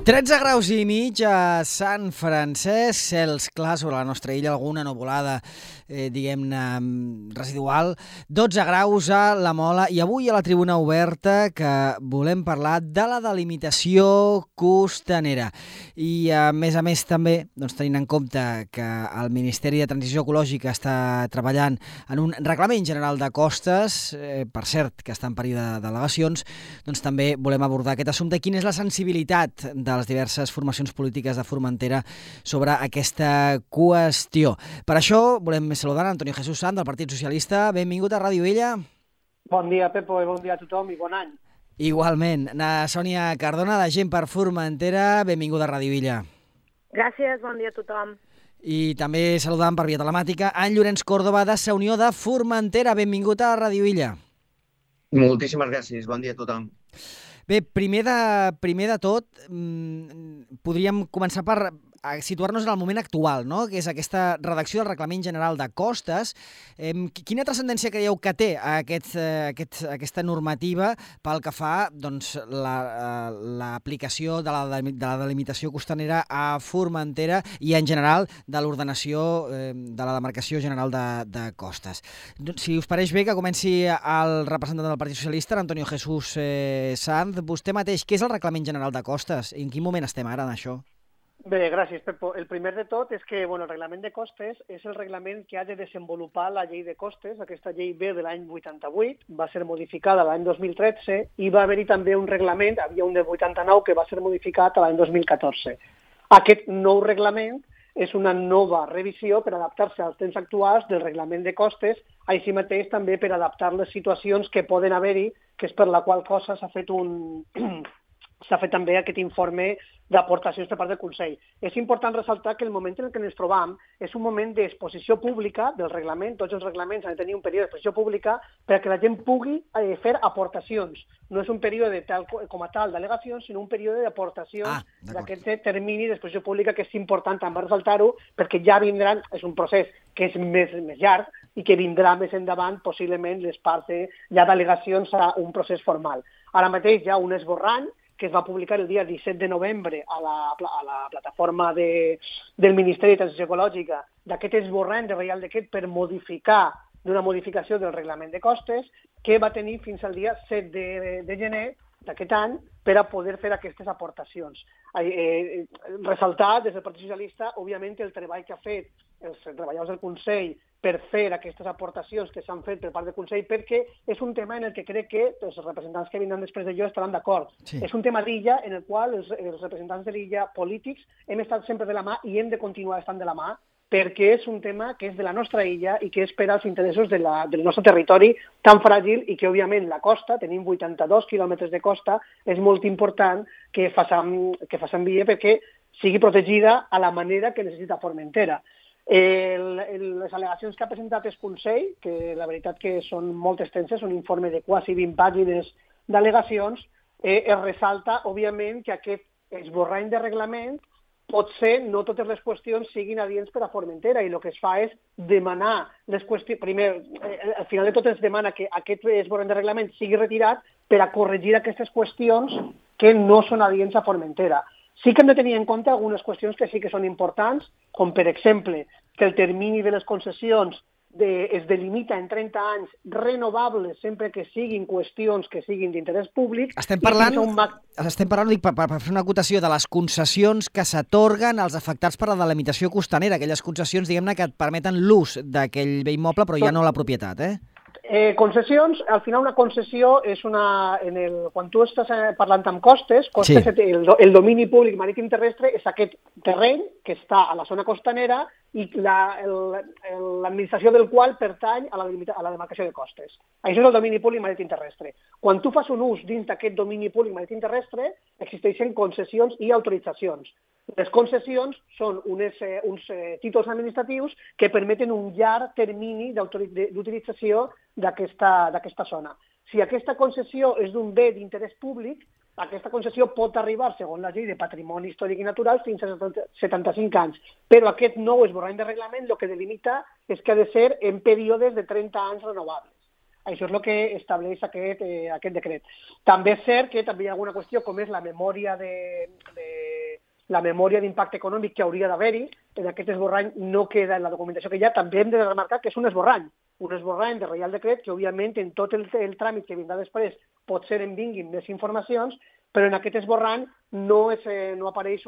13 graus i mig a Sant Francesc, cels clars sobre la nostra illa, alguna nuvolada, diguem-ne, residual, 12 graus a la Mola i avui a la tribuna oberta que volem parlar de la delimitació costanera. I a més també, tenint en compte que el Ministeri de Transició Ecològica està treballant en un reglament general de costes, per cert, que està en període de delegacions, doncs també volem abordar aquest assumpte. Quina és la sensibilitat de les diverses formacions polítiques de Formentera sobre aquesta qüestió? Per això volem saludar Antonio Jesús Sanz, del Partit Socialista. Benvingut a Ràdio Illa. Bon dia, Pepo, i bon dia a tothom i bon any. Igualment. Na Sònia Cardona, de Gent per Formentera. Benvinguda a Ràdio Illa. Gràcies, bon dia a tothom. I també saludant per via telemàtica en Llorenç Córdoba, de Sa Unió de Formentera. Benvingut a Ràdio Illa. Moltíssimes gràcies, bon dia a tothom. Bé, primer de tot, podríem començar per situar-nos en el moment actual, no? Que és aquesta redacció del Reglament General de Costes. Quina transcendència creieu que té aquesta normativa pel que fa l'aplicació de la delimitació costanera a Formentera i en general de l'ordenació de la demarcació general de costes? Si us pareix bé, que comenci el representant del Partit Socialista, Antonio Jesús Sanz. Vostè mateix, què és el Reglament General de Costes? En quin moment estem ara en això? Bé, gràcies, Pepo. El primer de tot és que el reglament de costes és el reglament que ha de desenvolupar la llei de costes. Aquesta llei ve de l'any 88, va ser modificada l'any 2013 i va haver-hi també un reglament, havia un de 89 que va ser modificat l'any 2014. Aquest nou reglament és una nova revisió per adaptar-se als temps actuals del reglament de costes, així mateix també per adaptar les situacions que poden haver-hi, que és per la qual cosa s'ha fet també aquest informe d'aportacions per part del Consell. És important ressaltar que el moment en què ens trobam és un moment d'exposició pública del reglament. Tots els reglaments han de tenir un període d'exposició pública perquè la gent pugui fer aportacions. No és un període com a tal d'al·legacions, sinó un període d'aportacions d'aquest termini d'exposició pública, que és important també ressaltar-ho, perquè ja vindran, és un procés que és més llarg i que vindrà més endavant, possiblement, les parts ja d'al·legacions a un procés formal. Ara mateix hi ha un esborrany que es va publicar el dia 17 de novembre a la plataforma del Ministeri de Transició Ecològica, d'aquest esborrany de Reial Decret per d'una modificació del reglament de costes, que va tenir fins al dia 7 de gener d'aquest any per a poder fer aquestes aportacions. Ressaltar des del Partit Socialista, òbviament, el treball que ha fet els treballadors del Consell per fer aquestes aportacions que s'han fet per part del Consell, perquè és un tema en el que crec que els representants que vindran després de jo estaran d'acord. Sí. És un tema d'illa en el qual els representants de l'illa polítics hem estat sempre de la mà i hem de continuar estant de la mà, perquè és un tema que és de la nostra illa i que és per als interessos del nostre territori tan fràgil i que, òbviament, la costa, tenim 82 quilòmetres de costa, és molt important que facin via perquè sigui protegida a la manera que necessita Formentera. Les al·legacions que ha presentat el Consell, que la veritat que són molt extenses, un informe de quasi 20 pàgines d'al·legacions, es ressalta, òbviament, que aquest esborrany de reglament potser no totes les qüestions siguin adients per a Formentera, i el que es fa és demanar les qüestions. Primer, al final de tot es demana que aquest esborrany de reglament sigui retirat per a corregir aquestes qüestions que no són adients a Formentera. Sí que hem de tenir en compte algunes qüestions que sí que són importants, com per exemple que el termini de les concessions es delimita en 30 anys renovables sempre que siguin qüestions que siguin d'interès públic. Estem parlant, per fer una acotació, de les concessions que s'atorguen als afectats per la delimitació costanera, aquelles concessions, diguem-ne, que et permeten l'ús d'aquell bé immoble, però ja no la propietat, Concessions, al final una concessió és quan tu estàs parlant amb costes, sí. El domini públic marítim terrestre és aquest terreny que està a la zona costanera i l'administració del qual pertany a la demarcació de costes. Això és el domini públic marítim terrestre. Quan tu fas un ús dins d'aquest domini públic marítim terrestre, existeixen concessions i autoritzacions. Les concessions són uns títols administratius que permeten un llarg termini d'utilització d'aquesta zona. Si aquesta concessió és d'un bé d'interès públic, aquesta concessió pot arribar, segons la llei de patrimoni històric i natural, fins a 75 anys. Però aquest nou esborrany de reglament el que delimita és que ha de ser en períodes de 30 anys renovables. Això és el que estableix aquest decret. També és cert que també hi ha alguna qüestió com és la memòria d'impacte econòmic que hauria d'haver-hi. En aquest esborrany no queda en la documentació que hi ha. També hem de remarcar que és un esborrany de Reial Decret que, òbviament, en tot el tràmit que vindrà després potser en vinguin més informacions, però en aquest esborrany no apareix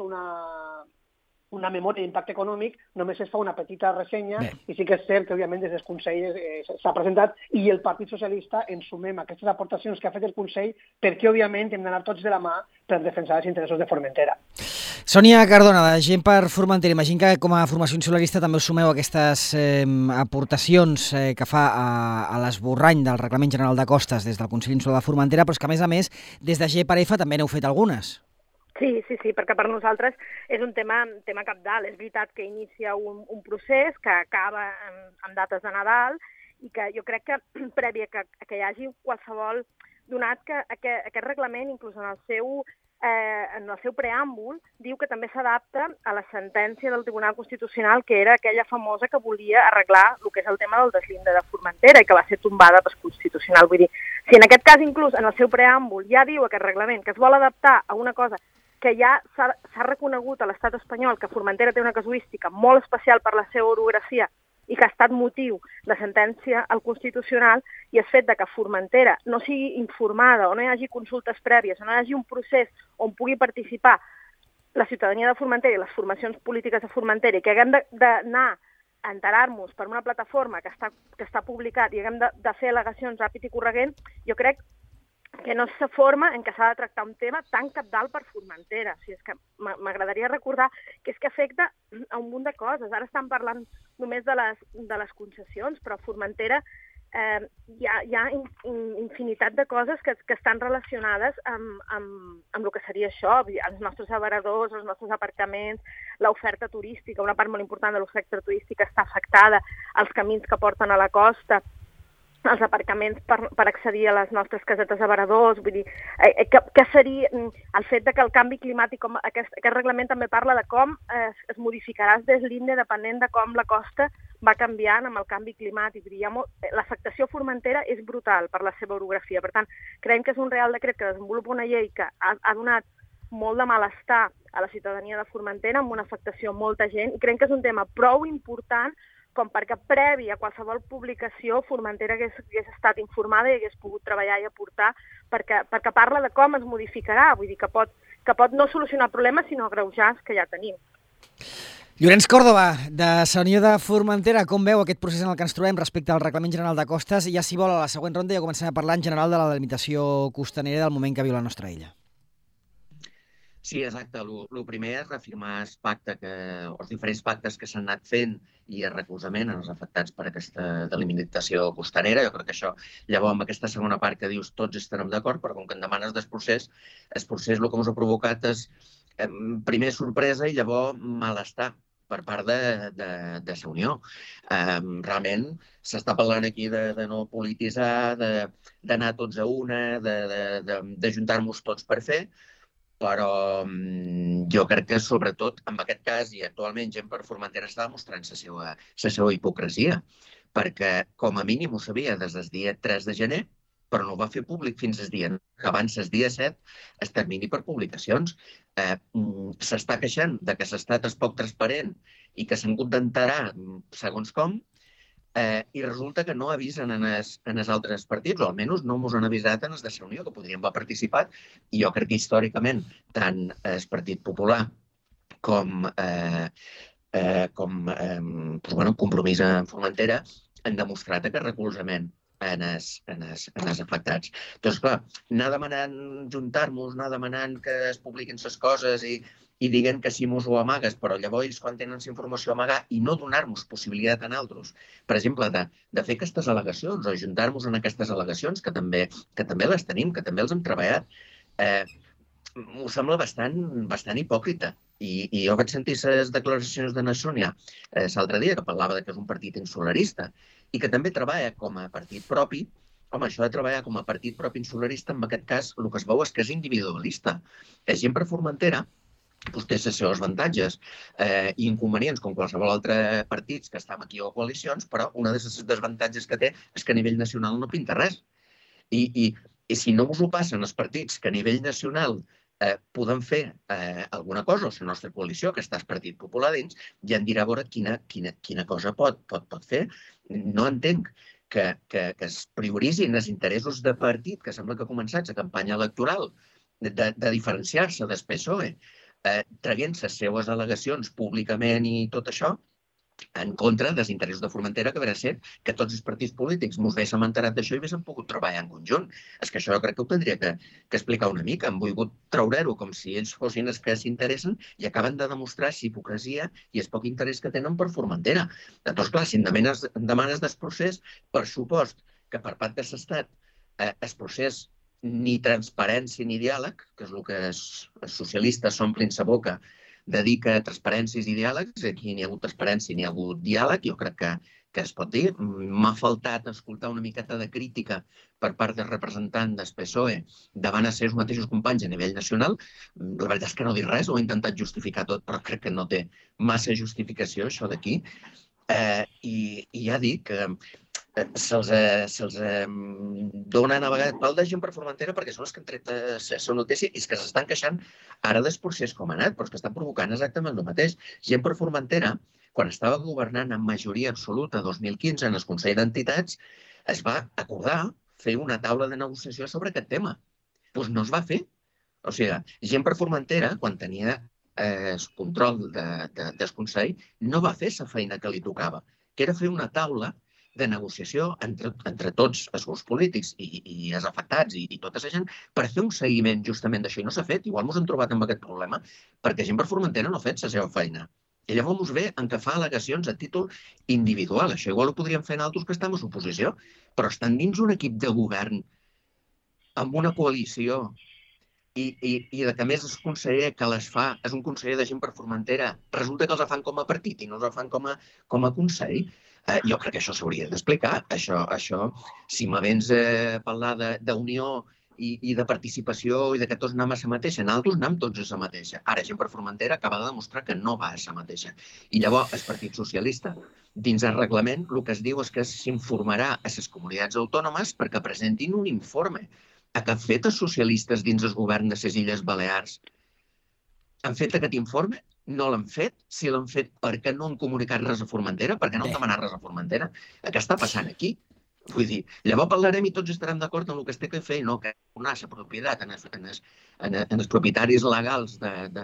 una memòria d'impacte econòmic, només es fa una petita ressenya. Bé. I sí que és cert que, òbviament, des del Consell s'ha presentat i el Partit Socialista ens sumem a aquestes aportacions que ha fet el Consell perquè, òbviament, hem d'anar tots de la mà per defensar els interessos de Formentera. Sònia Cardona, de Gent per Formentera, imagino que com a formació insularista també us sumeu a aquestes aportacions que fa a l'esborrany del Reglament General de Costes des del Consell Insular de Formentera, però és que, a més, des de GPRF també n'heu fet algunes. Sí, perquè per nosaltres és un tema cabdal. És veritat que inicia un procés que acaba amb dates de Nadal i que jo crec que prèvia que hi hagi qualsevol, donat que aquest reglament, inclús en el seu preàmbul, diu que també s'adapta a la sentència del Tribunal Constitucional, que era aquella famosa que volia arreglar el que és el tema del deslinde de Formentera i que va ser tombada per Constitucional. Vull dir, si en aquest cas inclús en el seu preàmbul ja diu aquest reglament que es vol adaptar a una cosa que ja s'ha reconegut a l'estat espanyol, que Formentera té una casuística molt especial per la seva orografia i que ha estat motiu de sentència al Constitucional, i el fet de que Formentera no sigui informada o no hi hagi consultes prèvies o no hi hagi un procés on pugui participar la ciutadania de Formentera i les formacions polítiques de Formentera i que haguem d'anar a enterar-nos per una plataforma que està publicat i haguem de fer al·legacions ràpid i corregent, jo crec que no se forma en què s'ha de tractar un tema tan cabdal per Formentera. O sigui, és que m'agradaria recordar que és que afecta a un munt de coses. Ara estan parlant només de les concessions, però a Formentera hi ha infinitat de coses que estan relacionades amb el que seria això, els nostres avaradors, els nostres aparcaments, l'oferta turística, una part molt important de l'oferta turística està afectada, els camins que porten a la costa, els aparcaments per accedir a les nostres casetes avaradors, vull dir, que seria el fet de que el canvi climàtic, com aquest reglament també parla de com es modificarà el deslinde depenent de com la costa va canviant amb el canvi climàtic. L'afectació a Formentera és brutal per la seva orografia, per tant, creiem que és un Real Decret que desenvolupa una llei que ha donat molt de malestar a la ciutadania de Formentera, amb una afectació a molta gent, i creiem que és un tema prou important com perquè previ a qualsevol publicació Formentera hagués estat informada i hagués pogut treballar i aportar, perquè parla de com es modificarà, vull dir que pot no solucionar problemes, sinó agreujars que ja tenim. Llorenç Còrdova, de Unió de Formentera, com veu aquest procés en el que ens trobem respecte al Reglament General de Costes? Ja, si vol, a la següent ronda ja comencem a parlar en general de la delimitació costanera del moment que viu la nostra illa. Sí, exacte. El primer és reafirmar els diferents pactes que s'han anat fent i el recolzament als afectats per aquesta delimitació costanera. Jo crec que això, llavors, amb aquesta segona part que dius, tots estarem d'acord, però com que em demanes del procés, el procés el que ens ha provocat és primer sorpresa i llavors malestar per part de la Unió. Realment s'està parlant aquí de no polititzar, d'anar tots a una, d'ajuntar-nos tots per fer, però jo crec que, sobretot, en aquest cas, i actualment Gent per Formentera està demostrant la seva hipocresia, perquè, com a mínim, ho sabia des del dia 3 de gener, però no ho va fer públic fins al dia que abans el dia 7 es termini per publicacions. S'està queixant de que l'estat és poc transparent i que se'n contentarà segons com, i resulta que no avisen en els altres partits, o almenys no ens han avisat en els de la Unió, que podríem haver participat, i jo crec que històricament tant el Partit Popular com Compromís en Formentera han demostrat aquest recolzament en els afectats. Doncs, clar, anar demanant juntar-nos, anar demanant que es publiquin les coses i diguen que sí mos ho amagues, però llavors quan tenen la informació a amagar i no donar-nos possibilitat a nosaltres, per exemple, de fer aquestes al·legacions o ajuntar-nos en aquestes al·legacions, que també les tenim, que també els hem treballat, m'ho sembla bastant hipòcrita. I jo vaig sentir les declaracions de Nassúnia l'altre dia, que parlava que és un partit insularista i que també treballa com a partit propi. Home, això de treballar com a partit propi insularista, en aquest cas, el que es veu és que és individualista. Gent per Formentera té els seus avantatges i inconvenients com qualsevol altre partits que estem aquí o coalicions, però una de les desavantatges que té és que a nivell nacional no pinta res. I si no us ho passen els partits que a nivell nacional podem fer alguna cosa, o la nostra coalició, que està el Partit Popular dins, ja em dirà a veure quina cosa pot fer. No entenc que es prioritzin els interessos de partit, que sembla que ha començat la campanya electoral, de diferenciar-se del PSOE, traient les seues al·legacions públicament i tot això, en contra dels interessos de Formentera, que verà ser que tots els partits polítics ens haguéssim enterat d'això i haguéssim pogut treballar en conjunt. És que això jo crec que ho tindria que explicar una mica. Han volgut treure-ho com si ells fossin els que s'interessen i acaben de demostrar la hipocresia i el poc interès que tenen per Formentera. Llavors, clar, si em demanes del procés, per supost que per part de l'Estat el procés ni transparència ni diàleg, que és el que els socialistes s'omplin la boca de dir que transparències i diàlegs, aquí n'hi ha hagut transparència i n'hi ha hagut diàleg, jo crec que es pot dir. M'ha faltat escoltar una miqueta de crítica per part del representant del PSOE davant els seus mateixos companys a nivell nacional. La veritat és que no dic res, ho he intentat justificar tot, però crec que no té massa justificació, això d'aquí. I ja dic que se'ls dona a vegades pal de gent per Formentera perquè són els que han tret la notícia i que s'estan queixant ara del procés com ha anat, però és que estan provocant exactament el mateix. Gent per Formentera, quan estava governant amb majoria absoluta 2015 en el Consell d'Entitats, es va acordar fer una taula de negociació sobre aquest tema. Doncs no es va fer. O sigui, gent per Formentera, quan tenia el control del Consell, no va fer la feina que li tocava, que era fer una taula de negociació entre tots els grups polítics i els afectats i tota la gent per fer un seguiment justament d'això. I no s'ha fet. Igual ens hem trobat amb aquest problema perquè gent per Formentera no ha fet la seva feina. I llavors ens ve en què fa al·legacions a títol individual. Això igual ho podríem fer nosaltres que estem a l'oposició, però estan dins un equip de govern amb una coalició i que a més el conseller que les fa és un conseller de gent per Formentera, resulta que els fan com a partit i no els fan com a consell. Jo crec que això s'hauria d'explicar. Això, si me vens a parlar d'unió i de participació i que tots anem a la mateixa, nosaltres anem tots a la mateixa. Ara, gent per Formentera acaba de demostrar que no va a la mateixa. I llavors, el Partit Socialista, dins el reglament, el que es diu és que s'informarà a les comunitats autònomes perquè presentin un informe. A què han fet els socialistes dins el govern de les Illes Balears? Han fet aquest informe? No l'han fet? Si l'han fet, per què no han comunicat res a Formentera? Per què no han demanat res a Formentera? Què està passant aquí? Vull dir, llavors parlarem i tots estarem d'acord en el que es té que fer, no que donar la propietat en els propietaris legals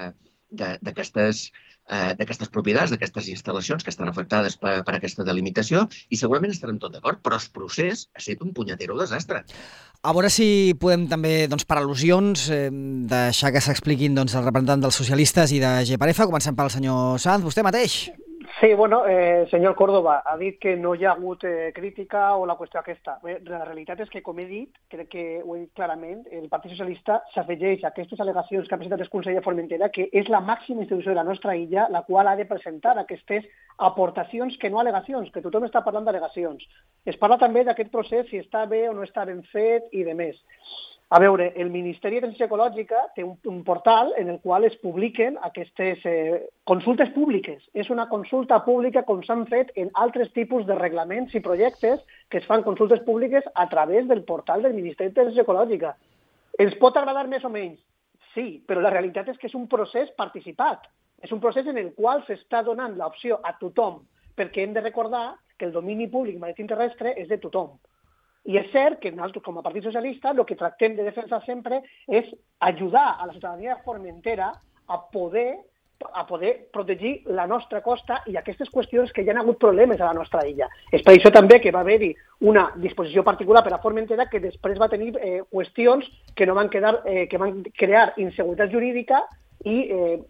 d'aquestes propietats, d'aquestes instal·lacions que estan afectades per aquesta delimitació i segurament estarem tot d'acord, però el procés ha estat un punyetero desastre. A veure si podem també, per al·lusions, deixar que s'expliquin els representants dels socialistes i de GPRF. Comencem pel senyor Sanz, vostè mateix. Sí, bueno, senyor Córdoba, ha dit que no hi ha hagut crítica o la qüestió aquesta. La realitat és que, com he dit, crec que ho he dit clarament, el Partit Socialista s'afegeix a aquestes al·legacions que ha presentat el Consell de Formentera, que és la màxima institució de la nostra illa, la qual ha de presentar aquestes aportacions que no al·legacions, que tothom està parlant d'al·legacions. Es parla també d'aquest procés, si està bé o no està ben fet i de més. A veure, el Ministeri de Transició Ecològica té un portal en el qual es publiquen aquestes consultes públiques. És una consulta pública com s'han fet en altres tipus de reglaments i projectes que es fan consultes públiques a través del portal del Ministeri de Transició Ecològica. Ens pot agradar més o menys? Sí, però la realitat és que és un procés participat. És un procés en el qual s'està donant l'opció a tothom, perquè hem de recordar que el domini públic marítim terrestre és de tothom. I és cert que nosaltres, com a Partit Socialista, el que tractem de defensar sempre és ajudar a la ciutadania de Formentera a poder protegir la nostra costa i aquestes qüestions que hi ha hagut problemes a la nostra illa. És per això també que va haver-hi una disposició particular per a Formentera que després va tenir qüestions que van crear inseguretat jurídica i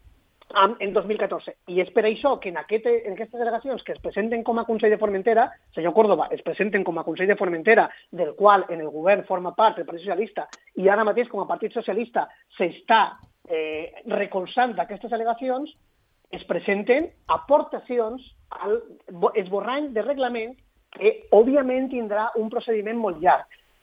en 2014. I és per això que en aquestes delegacions que es presenten com a Consell de Formentera, senyor Córdoba, es presenten com a Consell de Formentera, del qual en el govern forma part el Partit Socialista, i ara mateix com a Partit Socialista s'està recolzant d'aquestes al·legacions, es presenten aportacions al esborrany de reglament que, òbviament, tindrà un procediment molt llarg.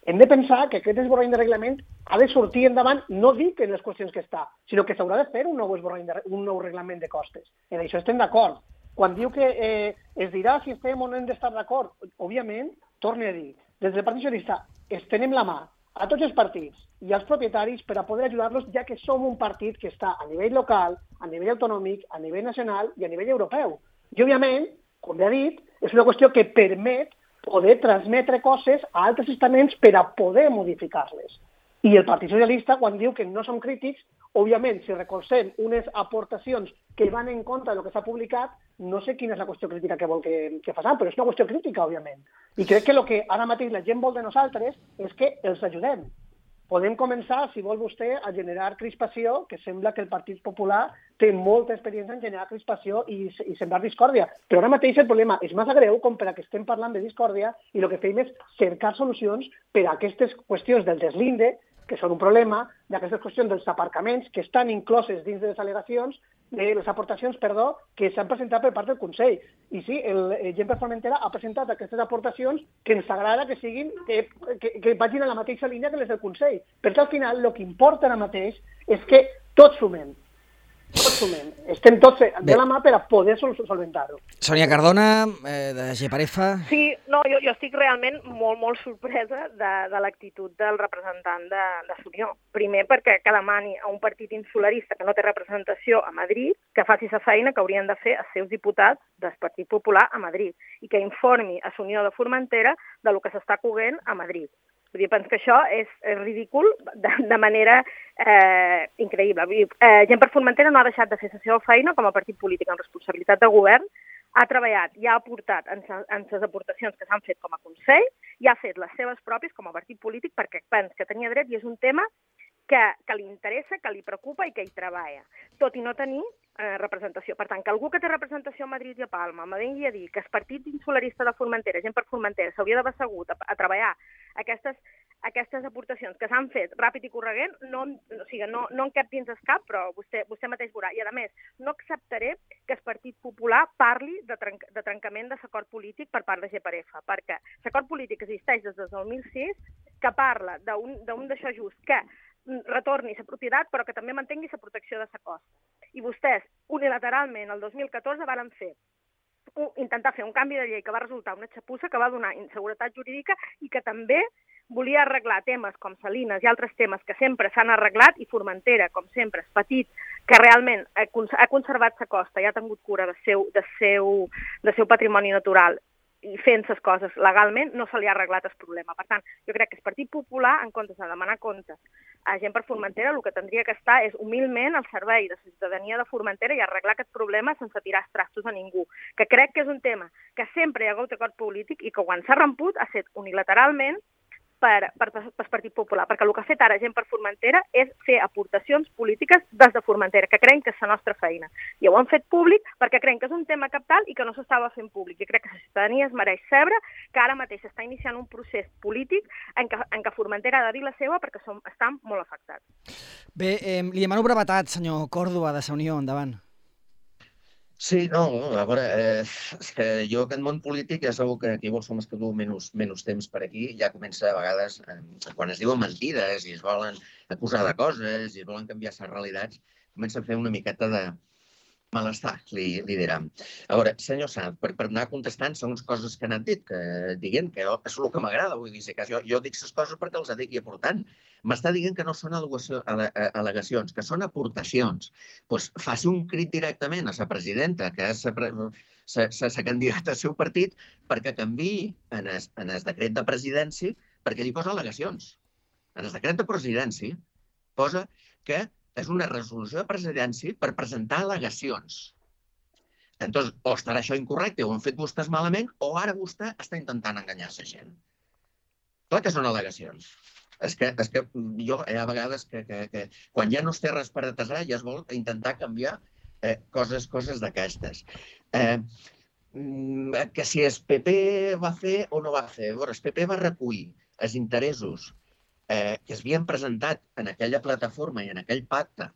hem de pensar que aquest esborrany de reglament ha de sortir endavant, no dic en les qüestions que està, sinó que s'haurà de fer un nou reglament de costes. En això estem d'acord. Quan diu que es dirà si estem o no hem d'estar d'acord, òbviament, torno a dir, des del Partit Socialista estenem la mà a tots els partits i als propietaris per a poder ajudar-los, ja que som un partit que està a nivell local, a nivell autonòmic, a nivell nacional i a nivell europeu. I, òbviament, com ja he dit, és una qüestió que permet poder transmetre coses a altres estaments per a poder modificar-les. I el Partit Socialista, quan diu que no som crítics, òbviament, si recolzem unes aportacions que van en contra del que s'ha publicat, no sé quina és la qüestió crítica que vol que facin, però és una qüestió crítica, òbviament. I crec que el que ara mateix la gent vol de nosaltres és que els ajudem. Podem començar, si vol vostè, a generar crispació, que sembla que el Partit Popular té molta experiència en generar crispació i sembrar discòrdia. Però ara mateix el problema és massa greu com per a que estem parlant de discòrdia i el que fem és cercar solucions per a aquestes qüestions del deslinde, que són un problema, d'aquestes qüestions dels aparcaments que estan incloses dins de les al·legacions, de les aportacions, que s'han presentat per part del Consell. I sí, el Gent per Formentera ha presentat aquestes aportacions que ens agrada que siguin, que vagin a la mateixa línia que les del Consell. Perquè al final el que importa ara mateix és que tots sumem. Tots sumem. Estem tots de la mà per a poder solventar-ho. Sònia Cardona, de GPRF. Sí, no, jo estic realment molt sorpresa de l'actitud del representant de Sunió. Primer perquè que demani a un partit insularista que no té representació a Madrid que faci la feina que haurien de fer els seus diputats del Partit Popular a Madrid i que informi a Sunió de Formentera de lo que s'està coguent a Madrid. Vull dir, penso que això és ridícul de manera increïble. Vull dir, Gent per Formentera no ha deixat de fer la seva feina com a partit polític en responsabilitat de govern, ha treballat i ha aportat en les aportacions que s'han fet com a Consell i ha fet les seves pròpies com a partit polític perquè pensa que tenia dret i és un tema que li interessa, que li preocupa i que hi treballa, tot i no tenir representació. Per tant, que algú que té representació a Madrid i a Palma me vingui a dir que el partit insularista de Formentera, Gent per Formentera, s'hauria d'haver assegut a treballar aquestes aportacions que s'han fet ràpid i corregent, no en cap dins el cap, però vostè mateix veurà. I, a més, no acceptaré que el Partit Popular parli de trencament de l'acord polític per part de GPRF, perquè l'acord polític existeix des del 2006, que parla d'un d'això just, que retorni la propietat, però que també mantengui la protecció de la costa. I vostès, unilateralment, el 2014, van intentar fer un canvi de llei que va resultar una xapussa, que va donar inseguretat jurídica i que també volia arreglar temes com Salines i altres temes que sempre s'han arreglat i Formentera, com sempre, és petit, que realment ha conservat la costa i ha tingut cura del seu patrimoni natural i fent les coses legalment, no se li ha arreglat el problema. Per tant, jo crec que el Partit Popular, en comptes de demanar comptes a Gent per Formentera, el que tindria que estar és humilment al servei de la ciutadania de Formentera i arreglar aquest problema sense tirar els trastos a ningú, que crec que és un tema que sempre hi ha hagut acord polític i que quan s'ha romput ha estat unilateralment per Partit Popular, perquè el que ha fet ara Gent per Formentera és fer aportacions polítiques des de Formentera, que creiem que és la nostra feina. I ho han fet públic perquè creiem que és un tema cabdal i que no s'estava fent públic. Jo crec que la ciutadania es mereix saber que ara mateix s'està iniciant un procés polític en què Formentera ha de dir la seva perquè estan molt afectats. Bé, li demano brevetat, senyor Còrdova, de la Unió, endavant. Sí, no, a veure, és que jo aquest món polític ja segur que aquí vols més que tu menys temps per aquí, ja comença a vegades, quan es diuen mentides i es volen acusar de coses i es volen canviar les realitats, comença a fer una miqueta de malestar, li direm. A veure, senyor Sanz, per anar contestant segons coses que han dit, que diguen que és el que m'agrada, vull dir, que jo dic les coses perquè els dic i aportant. M'està dient que no són al·legacions, que són aportacions. Doncs faci un crit directament a la presidenta, que és la candidata del seu partit, perquè canviï en el decret de presidència, perquè hi posa al·legacions. En el decret de presidència posa que és una resolució de presidència per presentar al·legacions. Entonces, o estarà això incorrecte, o han fet vostès malament, o ara vostè està intentant enganyar la gent. Clar que són al·legacions. És que jo hi ha vegades que quan ja no es té res per atesar ja es vol intentar canviar coses d'aquestes. Que si el PP va fer o no va fer. El PP va recollir els interessos que es havien presentat en aquella plataforma i en aquell pacte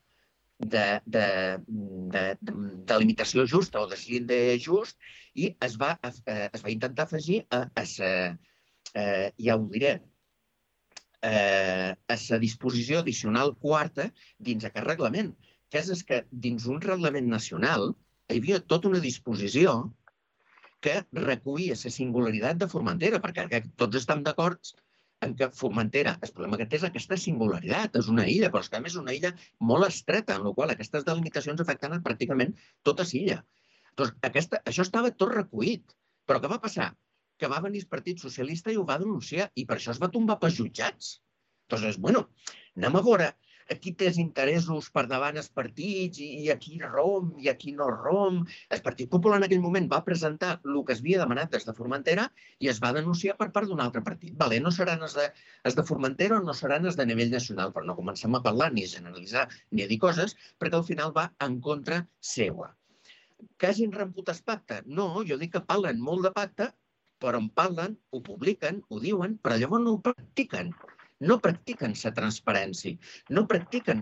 de limitació justa o de slinde just i es va intentar afegir ja ho diré, a la disposició addicional quarta dins aquest reglament, que és que dins un reglament nacional hi havia tota una disposició que recollia la singularitat de Formentera, perquè tots estem d'acord en que Formentera, el problema que té és aquesta singularitat, és una illa, però és que a més és una illa molt estreta, en la qual aquestes delimitacions afecten pràcticament tota l'illa. Doncs això estava tot recollit. Però què va passar? Que va venir el Partit Socialista i ho va denunciar, i per això es va tombar pels jutjats. Doncs, bueno, anem a veure aquí té els interessos per davant els partits i aquí rom i aquí no rom. El Partit Popular en aquell moment va presentar el que es havia demanat des de Formentera i es va denunciar per part d'un altre partit. Vale, no seran els de Formentera o no seran els de nivell nacional, però no comencem a parlar ni a generalitzar ni a dir coses, perquè al final va en contra seua. Que hagin romput el pacte? No, jo dic que parlen molt de pacte, però en parlen, ho publiquen, ho diuen, però llavors no ho practiquen. No practiquen la transparència, no practiquen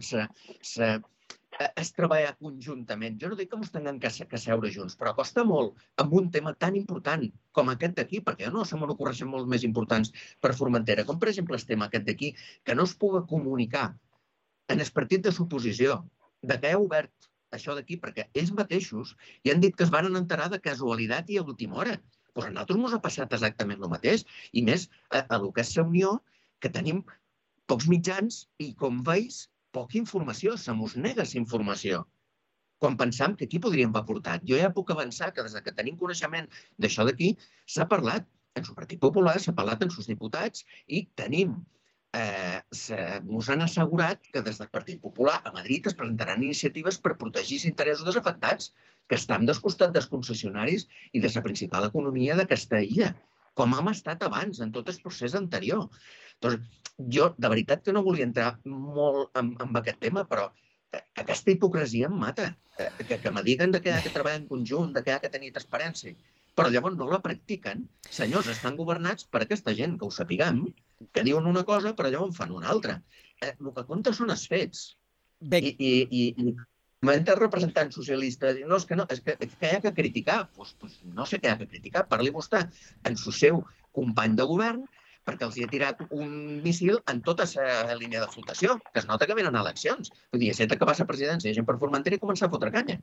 es treballar conjuntament. Jo no dic que ens tinguem que seure junts, però costa molt amb un tema tan important com aquest d'aquí, perquè no se m'ocorreixen molt més importants per Formentera, com per exemple el tema aquest d'aquí, que no es pugui comunicar en el partit de l'oposició de què ha obert això d'aquí, perquè ells mateixos ja han dit que es van enterar de casualitat i a l'última hora. Doncs a nosaltres ens ha passat exactament el mateix, i més a el que és la Unió, que tenim pocs mitjans i, com veus, poca informació, se mos nega la informació. Quan pensam que aquí podríem haver portat. Jo ja puc avançar que des que tenim coneixement d'això d'aquí, s'ha parlat en el Partit Popular, s'ha parlat amb els diputats i tenim, mos han assegurat que des del Partit Popular a Madrid es presentaran iniciatives per protegir els interessos dels afectats, que estan del costat dels concessionaris i de la principal economia d'aquesta illa, com hem estat abans, en tot el procés anterior. Doncs jo, de veritat, que no volia entrar molt en aquest tema, però aquesta hipocresia em mata. Que me diguen que ha de treballar en conjunt, que ha de tenir transparència, però llavors no la practiquen. Senyors, estan governats per aquesta gent, que ho sapiguem, que diuen una cosa, però llavors fan una altra. El que compta són els fets. I m'entra el representant socialista, no, és que hi ha que criticar. Doncs no sé què hi ha que criticar. Parli vostè en el seu company de govern, perquè els hi ha tirat un míssil en tota la línia de flotació, que es nota que venen eleccions. Vull dir, set acabar la presidència, gent per Formentera i començar a fotre canya.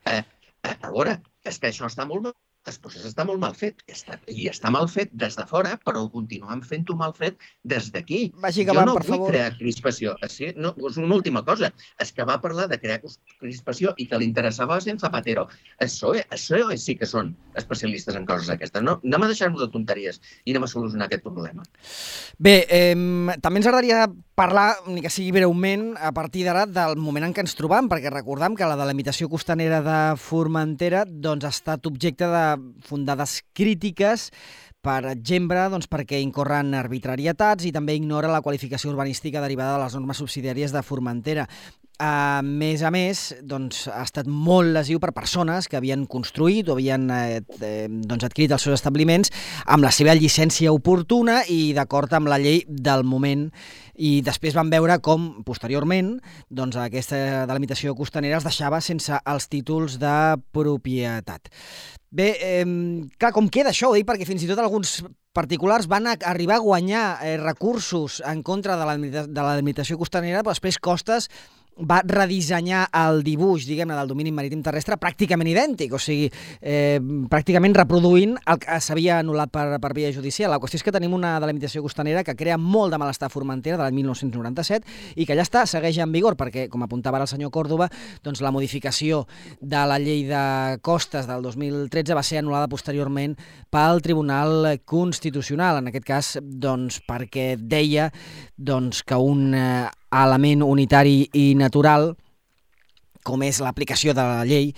A veure, és que això està molt mal. El procés està molt mal fet, i està mal fet des de fora, però continuem fent-ho mal fet des d'aquí. Jo no vull crear crispació. No, és una última cosa. És que va parlar de crear crispació i que li interessava a Zapatero. Això sí que són especialistes en coses aquestes. No, anem a deixar-nos de tonteries i anem a solucionar aquest problema. Bé, també ens agradaria parlar, ni que sigui breument, a partir d'ara, del moment en què ens trobam, perquè recordem que la delimitació costanera de Formentera ha estat objecte de fundades crítiques, per exemple, perquè incorren arbitrarietats i també ignora la qualificació urbanística derivada de les normes subsidiàries de Formentera. A més, ha estat molt lesiu per persones que havien construït o havien adquirit els seus establiments amb la seva llicència oportuna i d'acord amb la llei del moment. I després vam veure com, posteriorment, aquesta delimitació costanera es deixava sense els títols de propietat. Bé, clar, com queda això? Ho dic perquè fins i tot alguns particulars van arribar a guanyar recursos en contra de la delimitació costanera, però després Costes va redissenyar el dibuix, diguem-ne, del domini marítim terrestre pràcticament idèntic, o sigui, pràcticament reproduint el que s'havia anul·lat per via judicial. La qüestió és que tenim una delimitació costanera que crea molt de malestar a Formentera de l'any 1997 i que ja segueix en vigor, perquè, com apuntava ara el senyor Còrdova, la modificació de la llei de costes del 2013 va ser anul·lada posteriorment pel Tribunal Constitucional, en aquest cas perquè deia que un element unitari i natural, com és l'aplicació de la llei,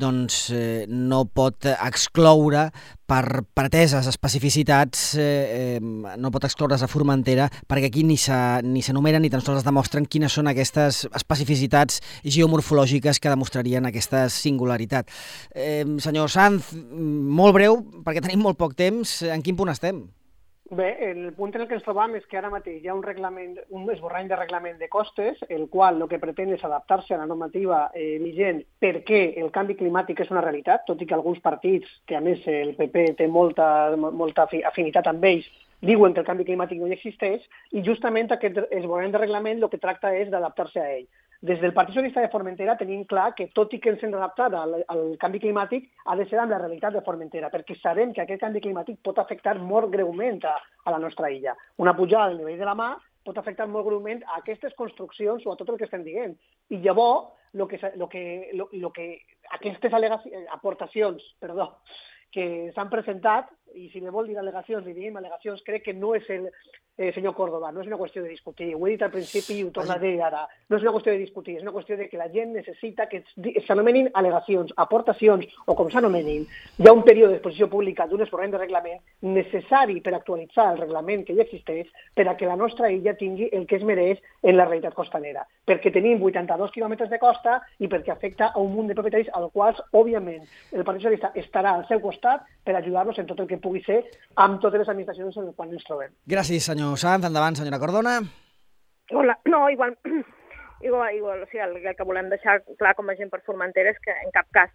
no pot excloure per preteses especificitats, no pot excloure's a Formentera, perquè aquí ni s'enumeren ni tan sols es demostren quines són aquestes especificitats geomorfològiques que demostrarien aquesta singularitat. Senyor Sanz, molt breu, perquè tenim molt poc temps, en quin punt estem? Bé, el punt en el que ens trobam és que ara mateix hi ha un esborrany de reglament de costes, el qual el que pretén és adaptar-se a la normativa vigent perquè el canvi climàtic és una realitat, tot i que alguns partits, que a més el PP té molta afinitat amb ells, diuen que el canvi climàtic no hi existeix i justament aquest esborrament de reglament el que tracta és d'adaptar-se a ell. Des del Partit Socialista de Formentera tenim clar que tot i que ens hem d'adaptar al canvi climàtic ha de ser amb la realitat de Formentera, perquè sabem que aquest canvi climàtic pot afectar molt greument a la nostra illa. Una pujada del nivell de la mar pot afectar molt greument a aquestes construccions o a tot el que estem dient. I llavors, aquestes aportacions que s'han presentat, i si me vol dir al·legacions, li diguem al·legacions, crec que no és senyor Córdoba, no és una qüestió de discutir. Ho he dit al principi i ho torno a dir ara. No és una qüestió de discutir, és una qüestió de que la gent necessita que s'anomenin al·legacions, aportacions o com s'anomenin. Hi ha un període d'exposició pública d'un esborrament de reglament necessari per actualitzar el reglament que ja existeix per a que la nostra illa tingui el que es mereix en la realitat costanera. Perquè tenim 82 quilòmetres de costa i perquè afecta a un munt de propietaris als quals, òbviament, el Partit Socialista estarà al seu costat per ajudar-los en tot el que pugui ser amb totes les administracions en les quals ens trobem. Gràcies, senyor Sanz. Endavant, senyora Cordona. Hola. No, igual, o sigui, el que volem deixar clar com a gent per Formentera és que en cap cas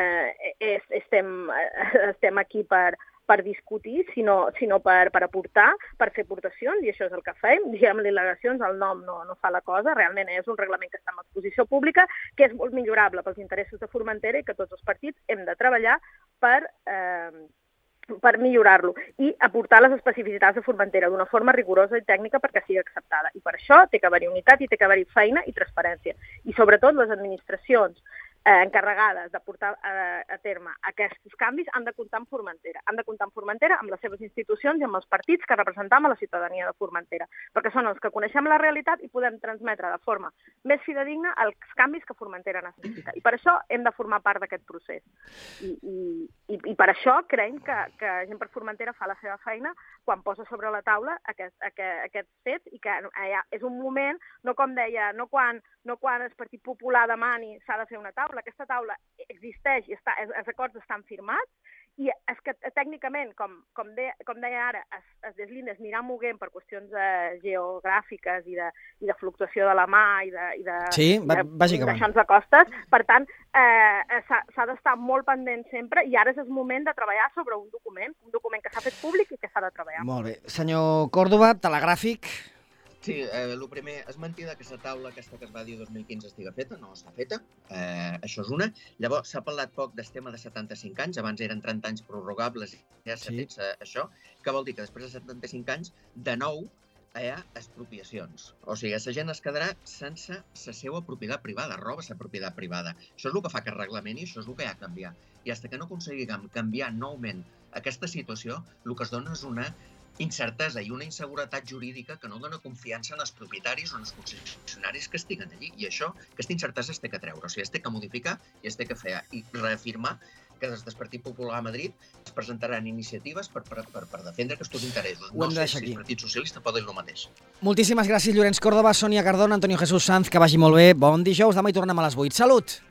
estem aquí per discutir, sinó per aportar, per fer aportacions, i això és el que fem. Diguem-li al·legacions, el nom no fa la cosa, realment és un reglament que està en exposició pública, que és molt millorable pels interessos de Formentera i que tots els partits hem de treballar per millorar-lo i aportar les especificitats de Formentera d'una forma rigorosa i tècnica perquè sigui acceptada. I per això té que haver-hi unitat i té que haver-hi feina i transparència. I sobretot les administracions encarregades de portar a terme aquests canvis han de comptar amb Formentera. Han de comptar amb Formentera, amb les seves institucions i amb els partits que representam a la ciutadania de Formentera, perquè són els que coneixem la realitat i podem transmetre de forma més fidedigna els canvis que Formentera necessita. I per això hem de formar part d'aquest procés. I per això creiem que Gent per Formentera fa la seva feina quan posa sobre la taula aquest fet i que és un moment, no com deia, no quan el Partit Popular demani s'ha de fer una taula. Aquesta taula existeix i els acords estan firmats i és que tècnicament, com deia ara, es deslinda, es anirà moguent per qüestions geogràfiques i de fluctuació de la mà i de condicions de costes. Per tant, s'ha d'estar molt pendent sempre i ara és el moment de treballar sobre un document que s'ha fet públic i que s'ha de treballar. Molt bé. Senyor Córdoba, telegràfic. Sí, el primer, és mentida que la taula aquesta que es va dir 2015 estiga feta, no està feta, això és una. Llavors, s'ha parlat poc del tema de 75 anys, abans eren 30 anys prorrogables i ja s'ha fet això, que vol dir que després de 75 anys, de nou, hi ha expropiacions. O sigui, la gent es quedarà sense la seva propietat privada, roba la propietat privada. Això és el que fa aquest reglament i això és el que hi ha de canviar. I fins que no aconseguim canviar noument aquesta situació, el que es dona és una incertesa i una inseguretat jurídica que no dona confiança en els propietaris o en els concessionaris que estiguen allí. I això, aquesta incertesa es té que treure, o sigui, es té que modificar i es té que fer i reafirmar que des del Partit Popular a Madrid es presentaran iniciatives per defendre aquests interessos. No sé si el Partit Socialista pot dir el mateix. Moltíssimes gràcies, Llorenç Córdoba, Sònia Cardona, Antonio Jesús Sanz, que vagi molt bé. Bon dijous, demà hi tornem a les 8. Salut!